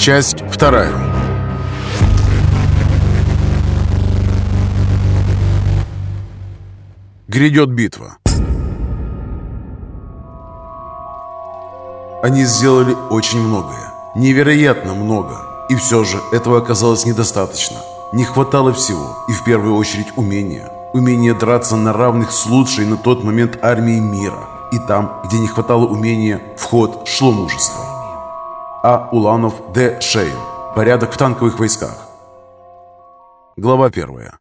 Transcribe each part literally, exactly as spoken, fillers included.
Часть вторая. Грядет битва. Они сделали очень многое. Невероятно много. И все же этого оказалось недостаточно. Не хватало всего. И в первую очередь умения. Умение драться на равных с лучшей на тот момент армией мира. И там, где не хватало умения, в ход шло мужество. А. Уланов, Д. Шейн. Порядок в танковых войсках. Глава первая.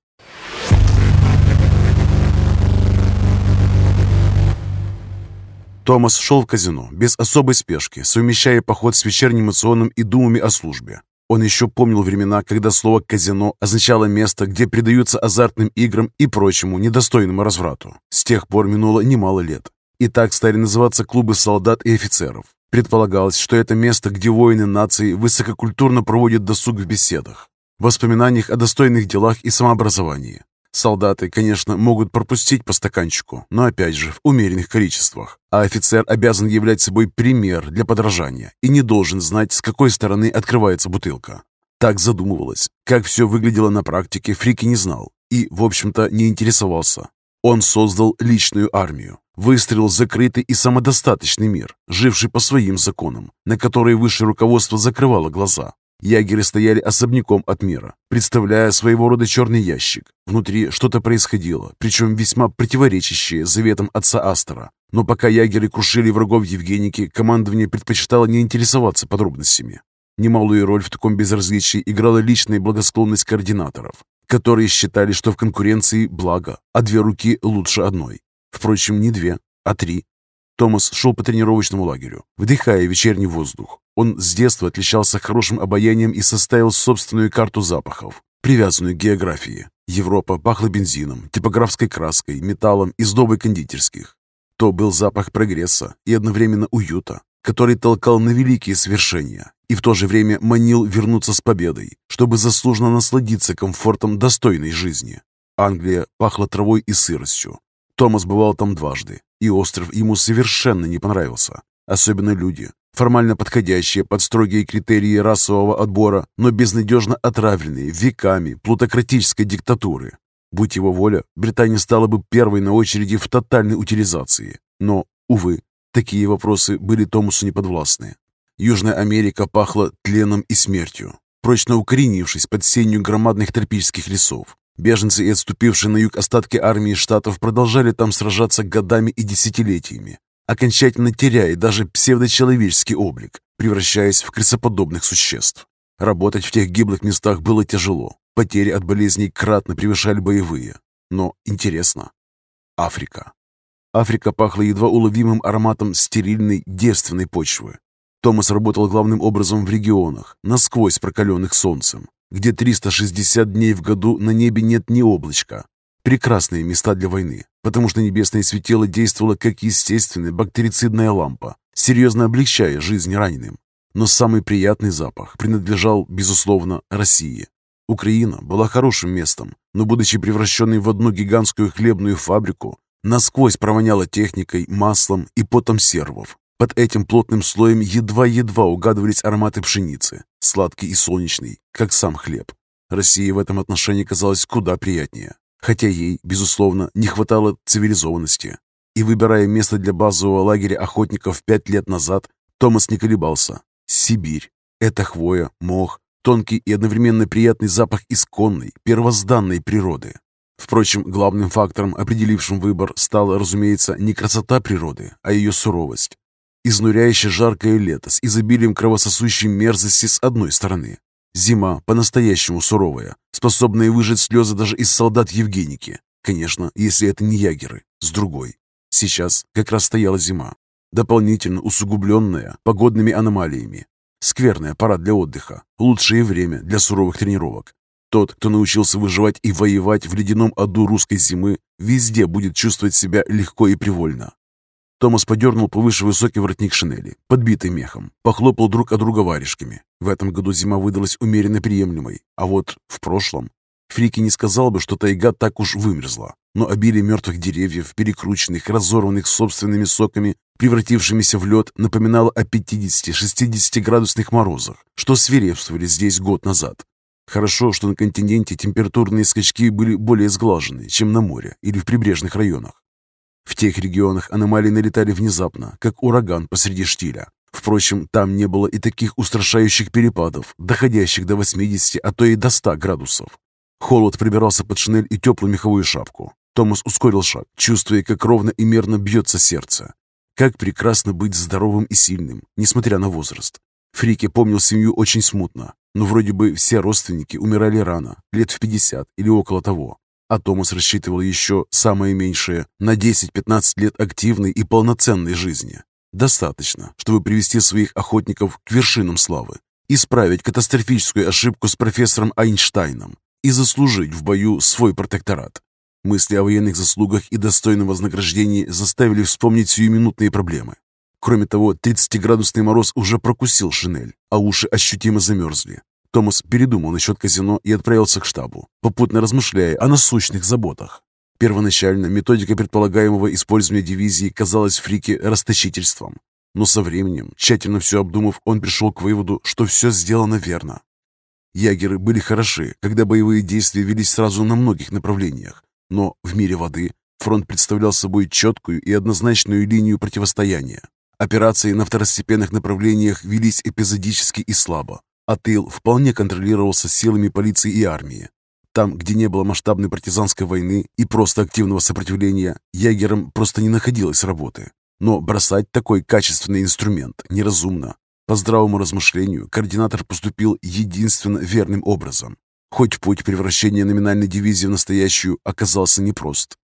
Томас шел в казино без особой спешки, совмещая поход с вечерним мационом и думами о службе. Он еще помнил времена, когда слово «казино» означало место, где предаются азартным играм и прочему недостойному разврату. С тех пор минуло немало лет. И так стали называться клубы солдат и офицеров. Предполагалось, что это место, где воины нации высококультурно проводят досуг в беседах, воспоминаниях о достойных делах и самообразовании. Солдаты, конечно, могут пропустить по стаканчику, но опять же в умеренных количествах. А офицер обязан являть собой пример для подражания и не должен знать, с какой стороны открывается бутылка. Так задумывалось. Как все выглядело на практике, Фрики не знал и, в общем-то, не интересовался. Он создал личную армию, выстроил закрытый и самодостаточный мир, живший по своим законам, на которые высшее руководство закрывало глаза. Ягеры стояли особняком от мира, представляя своего рода черный ящик. Внутри что-то происходило, причем весьма противоречащее заветам отца Астора. Но пока ягеры крушили врагов Евгеники, командование предпочитало не интересоваться подробностями. Немалую роль в таком безразличии играла личная благосклонность координаторов, которые считали, что в конкуренции благо, а две руки лучше одной. Впрочем, не две, а три. Томас шел по тренировочному лагерю, вдыхая вечерний воздух. Он с детства отличался хорошим обаянием и составил собственную карту запахов, привязанную к географии. Европа пахла бензином, типографской краской, металлом и сдобой кондитерских. То был запах прогресса и одновременно уюта, который толкал на великие свершения и в то же время манил вернуться с победой, чтобы заслуженно насладиться комфортом достойной жизни. Англия пахла травой и сыростью. Томас бывал там дважды, и остров ему совершенно не понравился. Особенно люди, формально подходящие под строгие критерии расового отбора, но безнадежно отравленные веками плутократической диктатуры. Будь его воля, Британия стала бы первой на очереди в тотальной утилизации. Но, увы, такие вопросы были Томасу неподвластны. Южная Америка пахла тленом и смертью, прочно укоренившись под сенью громадных тропических лесов. Беженцы и отступившие на юг остатки армии штатов продолжали там сражаться годами и десятилетиями, окончательно теряя даже псевдочеловеческий облик, превращаясь в крысоподобных существ. Работать в тех гиблых местах было тяжело, потери от болезней кратно превышали боевые. Но интересно. Африка. Африка пахла едва уловимым ароматом стерильной, девственной почвы. Томас работал главным образом в регионах, насквозь прокаленных солнцем, где триста шестьдесят дней в году на небе нет ни облачка. Прекрасные места для войны, потому что небесное светило действовало как естественная бактерицидная лампа, серьезно облегчая жизнь раненым. Но самый приятный запах принадлежал, безусловно, России. Украина была хорошим местом, но, будучи превращенной в одну гигантскую хлебную фабрику, насквозь провоняла техникой, маслом и потом сервов. Под этим плотным слоем едва-едва угадывались ароматы пшеницы, сладкий и солнечный, как сам хлеб. Россия в этом отношении казалась куда приятнее, хотя ей, безусловно, не хватало цивилизованности. И выбирая место для базового лагеря охотников пять лет назад, Томас не колебался. Сибирь. Это хвоя, мох, тонкий и одновременно приятный запах исконной, первозданной природы. Впрочем, главным фактором, определившим выбор, стала, разумеется, не красота природы, а ее суровость. Изнуряюще жаркое лето с изобилием кровососущей мерзости с одной стороны. Зима по-настоящему суровая, способная выжать слезы даже из солдат Евгеники. Конечно, если это не ягеры, с другой. Сейчас как раз стояла зима, дополнительно усугубленная погодными аномалиями. Скверная пора для отдыха, лучшее время для суровых тренировок. Тот, кто научился выживать и воевать в ледяном аду русской зимы, везде будет чувствовать себя легко и привольно. Томас подернул повыше высокий воротник шинели, подбитый мехом, похлопал друг от друга варежками. В этом году зима выдалась умеренно приемлемой, а вот в прошлом... Фрики не сказал бы, что тайга так уж вымерзла. но обилие мертвых деревьев, перекрученных, разорванных собственными соками, превратившимися в лед, напоминало о пятидесяти-шестидесятиградусных морозах, что свирепствовали здесь год назад. Хорошо, что на континенте температурные скачки были более сглажены, чем на море или в прибрежных районах. В тех регионах аномалии налетали внезапно, как ураган посреди штиля. Впрочем, там не было и таких устрашающих перепадов, доходящих до восьмидесяти, а то и до ста градусов. Холод пробирался под шинель и теплую меховую шапку. Томас ускорил шаг, чувствуя, как ровно и мерно бьется сердце. Как прекрасно быть здоровым и сильным, несмотря на возраст. Фрике помнил семью очень смутно, но вроде бы все родственники умирали рано, лет в пятьдесят или около того. А Томас рассчитывал еще, самое меньшее, на десять-пятнадцать лет активной и полноценной жизни. Достаточно, чтобы привести своих охотников к вершинам славы, исправить катастрофическую ошибку с профессором Эйнштейном и заслужить в бою свой протекторат. Мысли о военных заслугах и достойном вознаграждении заставили вспомнить сиюминутные проблемы. Кроме того, тридцатиградусный мороз уже прокусил шинель, а уши ощутимо замерзли. Томас передумал насчет казино и отправился к штабу, попутно размышляя о насущных заботах. Первоначально методика предполагаемого использования дивизии казалась Фрике расточительством, но со временем, тщательно все обдумав, он пришел к выводу, что все сделано верно. Ягеры были хороши, когда боевые действия велись сразу на многих направлениях, но в мире воды фронт представлял собой четкую и однозначную линию противостояния. Операции на второстепенных направлениях велись эпизодически и слабо, а тыл вполне контролировался силами полиции и армии. Там, где не было масштабной партизанской войны и просто активного сопротивления, ягерам просто не находилось работы. Но бросать такой качественный инструмент неразумно. По здравому размышлению, координатор поступил единственно верным образом. Хоть путь превращения номинальной дивизии в настоящую оказался непрост.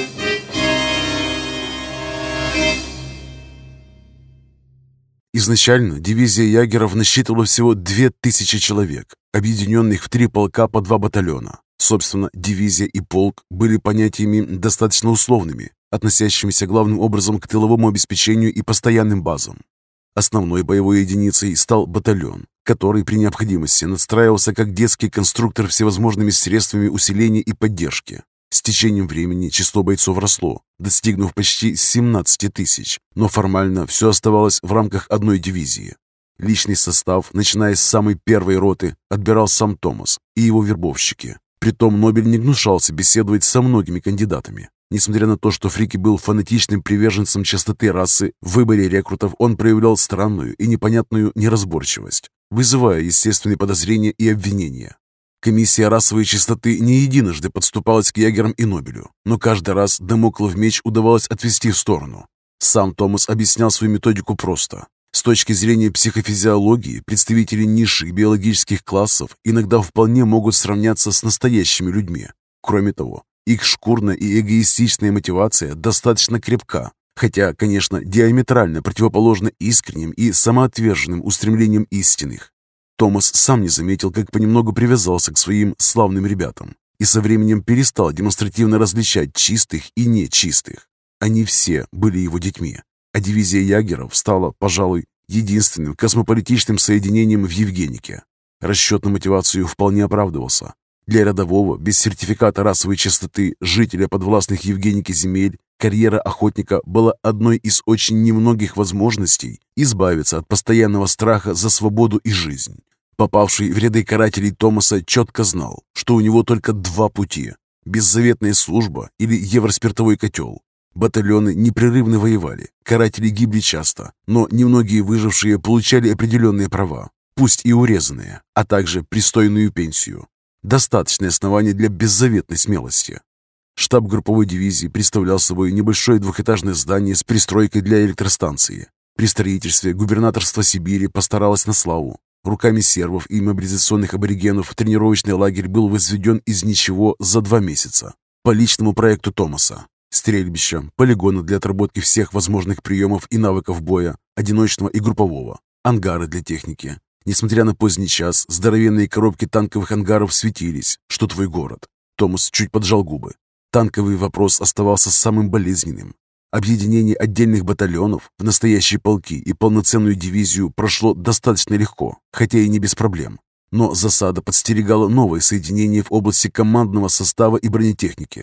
Изначально дивизия ягеров насчитывала всего две тысячи человек, объединенных в три полка по два батальона. Собственно, дивизия и полк были понятиями достаточно условными, относящимися главным образом к тыловому обеспечению и постоянным базам. Основной боевой единицей стал батальон, который при необходимости надстраивался как детский конструктор всевозможными средствами усиления и поддержки. С течением времени число бойцов росло, достигнув почти семнадцати тысяч, но формально все оставалось в рамках одной дивизии. Личный состав, начиная с самой первой роты, отбирал сам Томас и его вербовщики. Притом Нобель не гнушался беседовать со многими кандидатами. Несмотря на то, что Фрике был фанатичным приверженцем чистоты расы, в выборе рекрутов он проявлял странную и непонятную неразборчивость, вызывая естественные подозрения и обвинения. Комиссия расовой чистоты не единожды подступалась к ягерам и Нобелю, но каждый раз дамоклов меч удавалось отвести в сторону. Сам Томас объяснял свою методику просто. С точки зрения психофизиологии, представители низших биологических классов иногда вполне могут сравняться с настоящими людьми. Кроме того, их шкурная и эгоистичная мотивация достаточно крепка, хотя, конечно, диаметрально противоположна искренним и самоотверженным устремлениям истинных. Томас сам не заметил, как понемногу привязался к своим славным ребятам и со временем перестал демонстративно различать чистых и нечистых. Они все были его детьми, а дивизия ягеров стала, пожалуй, единственным космополитичным соединением в Евгенике. Расчет на мотивацию вполне оправдывался. Для рядового, без сертификата расовой чистоты, жителя подвластных Евгенике земель, карьера охотника была одной из очень немногих возможностей избавиться от постоянного страха за свободу и жизнь. Попавший в ряды карателей Томаса четко знал, что у него только два пути – беззаветная служба или евроспиртовой котел. Батальоны непрерывно воевали, каратели гибли часто, но немногие выжившие получали определенные права, пусть и урезанные, а также пристойную пенсию. Достаточное основание для беззаветной смелости. Штаб групповой дивизии представлял собой небольшое двухэтажное здание с пристройкой для электростанции. При строительстве губернаторство Сибири постаралось на славу. Руками сербов и мобилизационных аборигенов тренировочный лагерь был возведен из ничего за два месяца. По личному проекту Томаса. Стрельбища, полигоны для отработки всех возможных приемов и навыков боя, одиночного и группового, ангары для техники. Несмотря на поздний час, здоровенные коробки танковых ангаров светились. Что твой город? Томас чуть поджал губы. Танковый вопрос оставался самым болезненным. Объединение отдельных батальонов в настоящие полки и полноценную дивизию прошло достаточно легко, хотя и не без проблем. Но засада подстерегала новое соединение в области командного состава и бронетехники.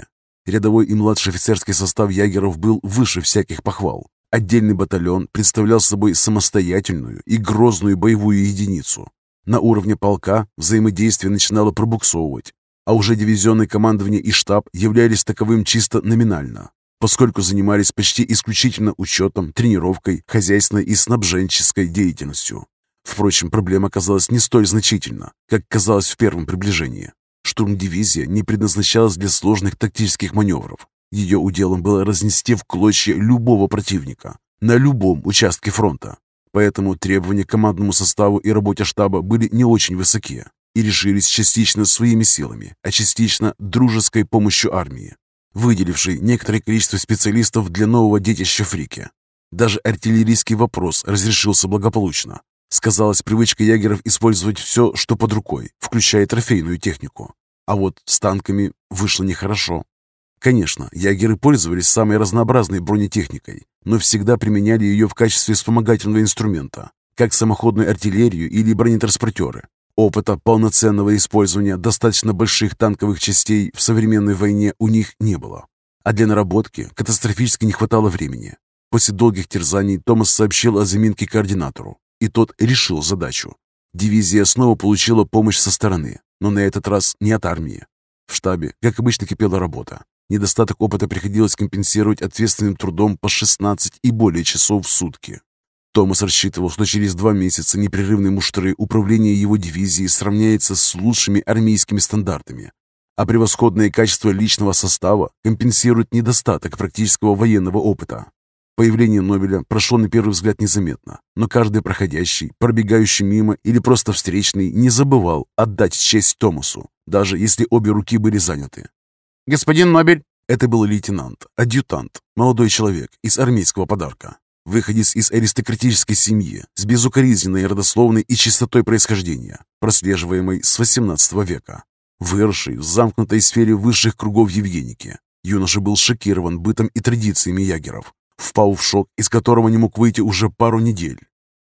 Рядовой и младший офицерский состав ягеров был выше всяких похвал. Отдельный батальон представлял собой самостоятельную и грозную боевую единицу. На уровне полка взаимодействие начинало пробуксовывать, а уже дивизионное командование и штаб являлись таковым чисто номинально, поскольку занимались почти исключительно учетом, тренировкой, хозяйственной и снабженческой деятельностью. Впрочем, проблема оказалась не столь значительна, как казалось в первом приближении. Штурмдивизия не предназначалась для сложных тактических маневров. Ее уделом было разнести в клочья любого противника на любом участке фронта. Поэтому требования к командному составу и работе штаба были не очень высоки и решились частично своими силами, а частично дружеской помощью армии, выделившей некоторое количество специалистов для нового детища Фрике. Даже артиллерийский вопрос разрешился благополучно. Сказалась привычка ягеров использовать все, что под рукой, включая трофейную технику. А вот с танками вышло нехорошо. Конечно, ягеры пользовались самой разнообразной бронетехникой, но всегда применяли ее в качестве вспомогательного инструмента, как самоходную артиллерию или бронетранспортеры. Опыта полноценного использования достаточно больших танковых частей в современной войне у них не было. А для наработки катастрофически не хватало времени. После долгих терзаний Томас сообщил о заминке координатору, и тот решил задачу. Дивизия снова получила помощь со стороны, но на этот раз не от армии. В штабе, как обычно, кипела работа. Недостаток опыта приходилось компенсировать ответственным трудом по шестнадцать и более часов в сутки. Томас рассчитывал, что через два месяца непрерывной муштры управление его дивизией сравняется с лучшими армейскими стандартами, а превосходное качество личного состава компенсирует недостаток практического военного опыта. Появление Нобеля прошло на первый взгляд незаметно, но каждый проходящий, пробегающий мимо или просто встречный не забывал отдать честь Томасу, даже если обе руки были заняты. «Господин Нобель!» Это был лейтенант, адъютант, молодой человек из армейского подарка. Выходец из аристократической семьи с безукоризненной родословной и чистотой происхождения, прослеживаемой с восемнадцатого века. Выросший в замкнутой сфере высших кругов Евгеники, юноша был шокирован бытом и традициями ягеров, впал в шок, из которого не мог выйти уже пару недель.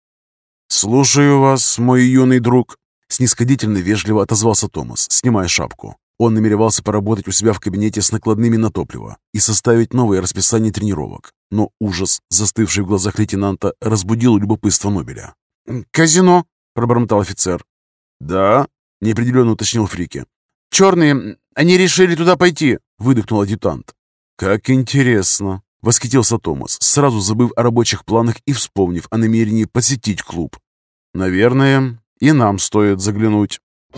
«Слушаю вас, мой юный друг», — снисходительно вежливо отозвался Томас, снимая шапку. Он намеревался поработать у себя в кабинете с накладными на топливо и составить новое расписание тренировок. Но ужас, застывший в глазах лейтенанта, разбудил любопытство Нобеля. «Казино», — пробормотал офицер. «Да», — неопределенно уточнил Фрике. «Черные, они решили туда пойти», — выдохнул адъютант. «Как интересно», — восхитился Томас, сразу забыв о рабочих планах и вспомнив о намерении посетить клуб. «Наверное, и нам стоит заглянуть».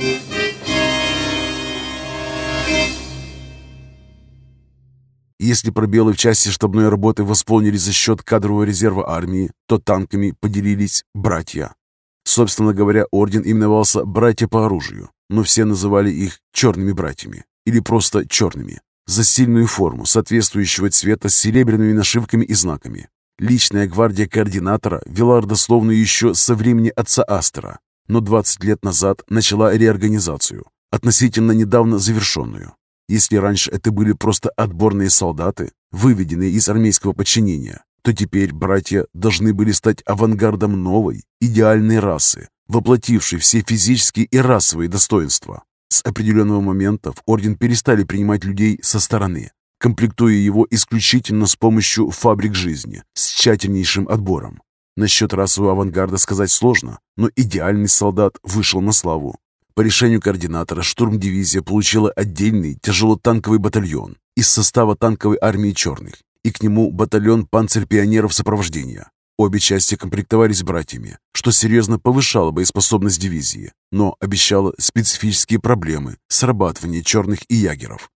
Если пробелы в части штабной работы восполнили за счет кадрового резерва армии, то танками поделились братья. Собственно говоря, орден именовался «братья по оружию», но все называли их «черными братьями» или просто «черными» за сильную форму соответствующего цвета с серебряными нашивками и знаками. Личная гвардия координатора вела родословную еще со времени отца Астера, но двадцать лет назад начала реорганизацию, относительно недавно завершенную. Если раньше это были просто отборные солдаты, выведенные из армейского подчинения, то теперь братья должны были стать авангардом новой, идеальной расы, воплотившей все физические и расовые достоинства. С определенного момента в орден перестали принимать людей со стороны, комплектуя его исключительно с помощью фабрик жизни, с тщательнейшим отбором. Насчет расового авангарда сказать сложно, но идеальный солдат вышел на славу. По решению координатора штурмдивизия получила отдельный тяжелотанковый батальон из состава танковой армии черных и к нему батальон панцерпионеров сопровождения. Обе части комплектовались братьями, что серьезно повышало боеспособность дивизии, но обещало специфические проблемы срабатывания черных и ягеров.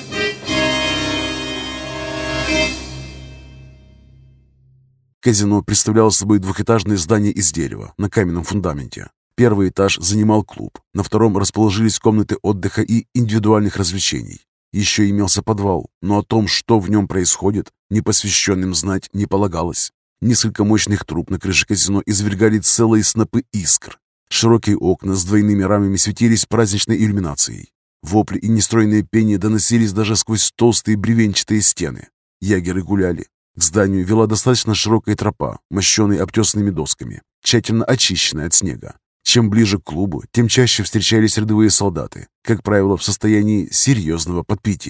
Казино представляло собой двухэтажное здание из дерева на каменном фундаменте. Первый этаж занимал клуб, на втором расположились комнаты отдыха и индивидуальных развлечений. Еще имелся подвал, но о том, что в нем происходит, непосвященным знать не полагалось. Несколько мощных труб на крыше казино извергали целые снопы искр. Широкие окна с двойными рамами светились праздничной иллюминацией. Вопли и нестройное пение доносились даже сквозь толстые бревенчатые стены. Ягеры гуляли. К зданию вела достаточно широкая тропа, мощенная обтесанными досками, тщательно очищенная от снега. Чем ближе к клубу, тем чаще встречались рядовые солдаты, как правило, в состоянии серьезного подпития.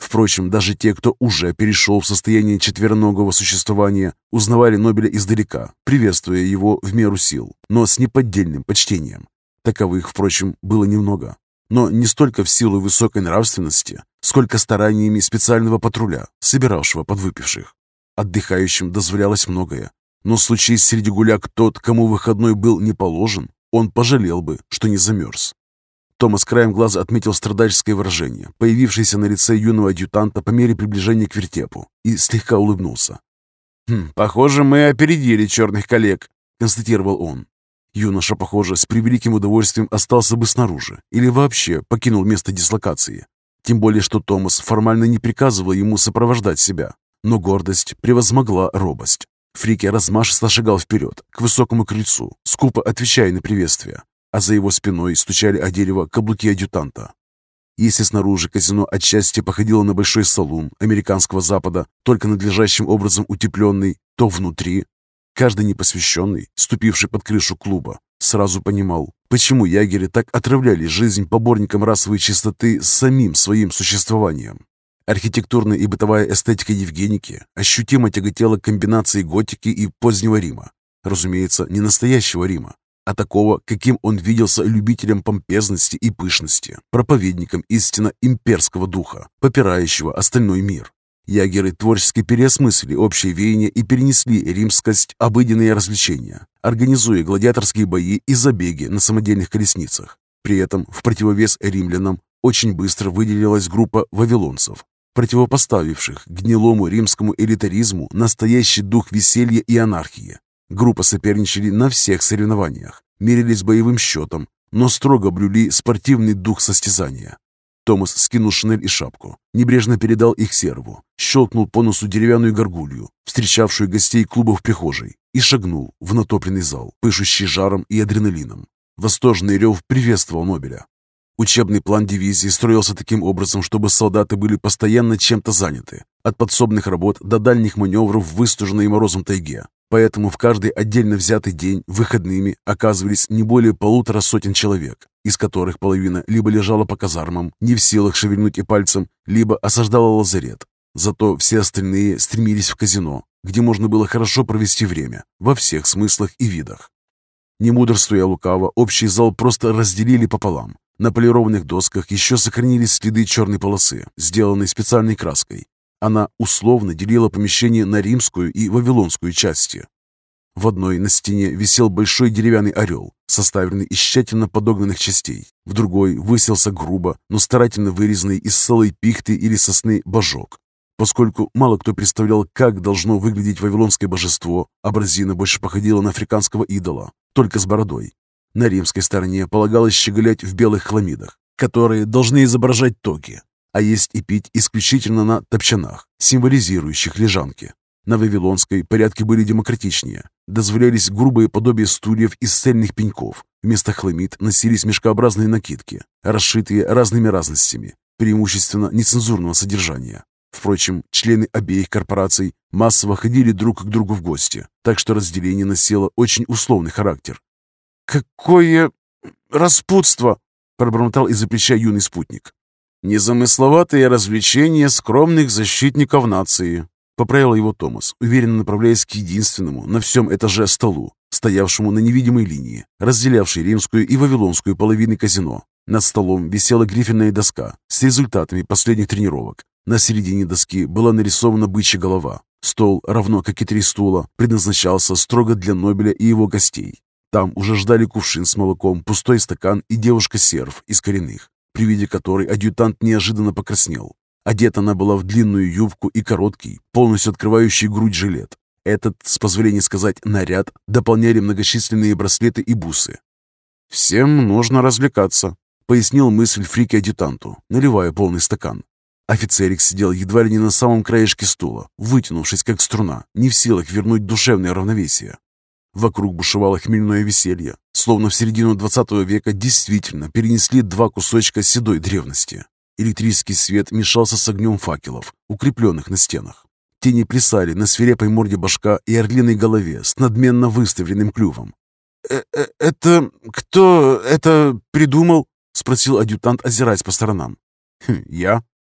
Впрочем, даже те, кто уже перешел в состояние четвероногого существования, узнавали Нобеля издалека, приветствуя его в меру сил, но с неподдельным почтением. Таковых, впрочем, было немного. Но не столько в силу высокой нравственности, сколько стараниями специального патруля, собиравшего подвыпивших. Отдыхающим дозволялось многое, но случись среди гуляк тот, кому выходной был не положен, он пожалел бы, что не замерз. Томас краем глаза отметил страдальческое выражение, появившееся на лице юного адъютанта по мере приближения к вертепу, и слегка улыбнулся. «Хм, «Похоже, мы опередили черных коллег», — констатировал он. Юноша, похоже, с превеликим удовольствием остался бы снаружи или вообще покинул место дислокации. Тем более, что Томас формально не приказывал ему сопровождать себя, но гордость превозмогла робость. Фрике размашисто шагал вперед, к высокому крыльцу, скупо отвечая на приветствие, а за его спиной стучали о дерево каблуки адъютанта. Если снаружи казино отчасти походило на большой салун американского запада, только надлежащим образом утепленный, то внутри каждый непосвященный, ступивший под крышу клуба, сразу понимал, почему ягеры так отравляли жизнь поборникам расовой чистоты самим своим существованием. Архитектурная и бытовая эстетика Евгеники ощутимо тяготела к комбинации готики и позднего Рима. Разумеется, не настоящего Рима, а такого, каким он виделся любителем помпезности и пышности, проповедником истинно имперского духа, попирающего остальной мир. Ягеры творчески переосмыслили общее веяние и перенесли римскость обыденные развлечения, организуя гладиаторские бои и забеги на самодельных колесницах. При этом, в противовес римлянам, очень быстро выделилась группа вавилонцев, противопоставивших гнилому римскому элитаризму настоящий дух веселья и анархии. Группы соперничали на всех соревнованиях, мерились боевым счетом, но строго блюли спортивный дух состязания. Томас скинул шинель и шапку, небрежно передал их серву, щелкнул по носу деревянную горгулью, встречавшую гостей клуба в прихожей, и шагнул в натопленный зал, пышущий жаром и адреналином. Восторженный рев приветствовал Нобеля. Учебный план дивизии строился таким образом, чтобы солдаты были постоянно чем-то заняты, от подсобных работ до дальних маневров в выстуженной морозом тайге. Поэтому в каждый отдельно взятый день выходными оказывались не более полутора сотен человек, из которых половина либо лежала по казармам, не в силах шевельнуть и пальцем, либо осаждала лазарет. Зато все остальные стремились в казино, где можно было хорошо провести время, во всех смыслах и видах. Не мудрствуя лукаво, общий зал просто разделили пополам. На полированных досках еще сохранились следы черной полосы, сделанной специальной краской. Она условно делила помещение на римскую и вавилонскую части. В одной на стене висел большой деревянный орел, составленный из тщательно подогнанных частей. В другой высился грубо, но старательно вырезанный из солой пихты или сосны божок. Поскольку мало кто представлял, как должно выглядеть вавилонское божество, образина больше походила на африканского идола, только с бородой. На римской стороне полагалось щеголять в белых хламидах, которые должны изображать тоги, а есть и пить исключительно на топчанах, символизирующих лежанки. На вавилонской порядки были демократичнее. Дозволялись грубые подобия стульев из цельных пеньков. Вместо хламид носились мешкообразные накидки, расшитые разными разностями, преимущественно нецензурного содержания. Впрочем, члены обеих корпораций массово ходили друг к другу в гости, так что разделение носило очень условный характер. «Какое распутство!» — пробормотал из-за плеча юный спутник. «Незамысловатые развлечения скромных защитников нации», — поправил его Томас, уверенно направляясь к единственному на всем этаже столу, стоявшему на невидимой линии, разделявшей римскую и вавилонскую половины казино. Над столом висела грифельная доска с результатами последних тренировок. На середине доски была нарисована бычья голова. Стол, равно как и три стула, предназначался строго для Нобеля и его гостей. Там уже ждали кувшин с молоком, пустой стакан и девушка-серв из коренных, при виде которой адъютант неожиданно покраснел. Одета она была в длинную юбку и короткий, полностью открывающий грудь жилет. Этот, с позволения сказать, наряд дополняли многочисленные браслеты и бусы. «Всем нужно развлекаться», — пояснил мысль Фрике адъютанту, наливая полный стакан. Офицерик сидел едва ли не на самом краешке стула, вытянувшись как струна, не в силах вернуть душевное равновесие. Вокруг бушевало хмельное веселье, словно в середину двадцатого века действительно перенесли два кусочка седой древности. Электрический свет мешался с огнем факелов, укрепленных на стенах. Тени плясали на свирепой морде башка и орлиной голове с надменно выставленным клювом. «Э -э «Это... кто это придумал?» — спросил адъютант, озираясь по сторонам. «Хм, «Я», —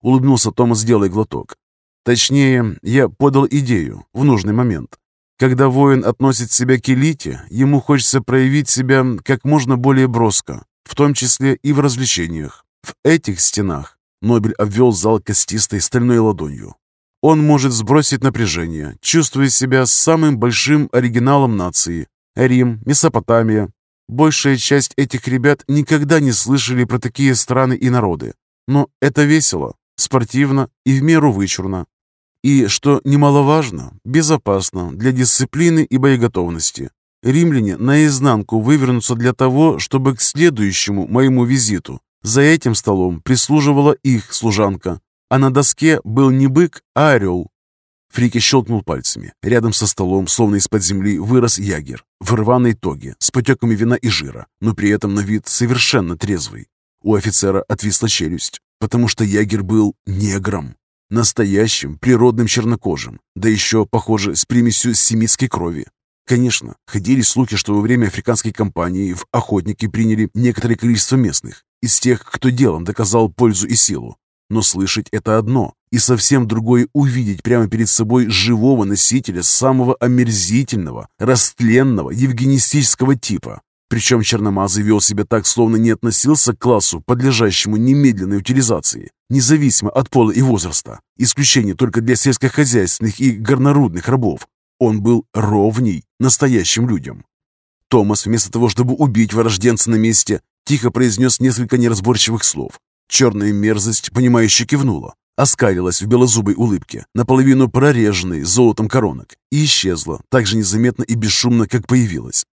улыбнулся Томас, делая глоток. Точнее, я подал идею в нужный момент. Когда воин относит себя к элите, ему хочется проявить себя как можно более броско, в том числе и в развлечениях. В этих стенах Нобель обвел зал костистой стальной ладонью. Он может сбросить напряжение, чувствуя себя самым большим оригиналом нации. Рим, Месопотамия. Большая часть этих ребят никогда не слышали про такие страны и народы. Но это весело, спортивно и в меру вычурно. И, что немаловажно, безопасно для дисциплины и боеготовности. Римляне наизнанку вывернутся для того, чтобы к следующему моему визиту за этим столом прислуживала их служанка, а на доске был не бык, а орел. Фрики щелкнул пальцами. Рядом со столом, словно из-под земли, вырос ягер в рваной тоге с потеками вина и жира, но при этом на вид совершенно трезвый. У офицера отвисла челюсть, потому что ягер был негром. Настоящим, природным чернокожим, да еще, похоже, с примесью семитской крови. Конечно, ходили слухи, что во время африканской кампании в охотники приняли некоторое количество местных, из тех, кто делом доказал пользу и силу. Но слышать это одно, и совсем другое увидеть прямо перед собой живого носителя самого омерзительного, растленного, евгенистического типа. Причем черномазый вел себя так, словно не относился к классу, подлежащему немедленной утилизации, независимо от пола и возраста. Исключение только для сельскохозяйственных и горнорудных рабов. Он был ровней настоящим людям. Томас, вместо того, чтобы убить вырожденца на месте, тихо произнес несколько неразборчивых слов. Черная мерзость, понимающе кивнула, оскалилась в белозубой улыбке, наполовину прореженной золотом коронок, и исчезла так же незаметно и бесшумно, как появилась.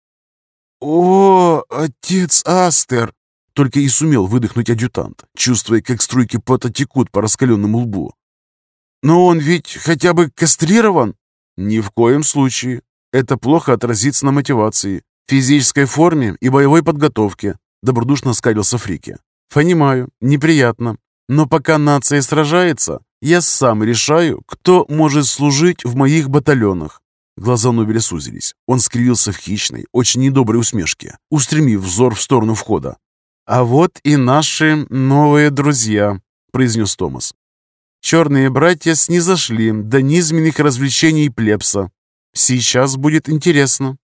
«О, отец Астер!» Только и сумел выдохнуть адъютант, чувствуя, как струйки пота текут по раскаленному лбу. «Но он ведь хотя бы кастрирован?» «Ни в коем случае. Это плохо отразится на мотивации, физической форме и боевой подготовке», добродушно скалился Фрики. «Понимаю, неприятно. Но пока нация сражается, я сам решаю, кто может служить в моих батальонах». Глаза Нобеля сузились. Он скривился в хищной, очень недоброй усмешке, устремив взор в сторону входа. «А вот и наши новые друзья», — произнес Томас. «Черные братья снизошли до низменных развлечений плебса. Сейчас будет интересно».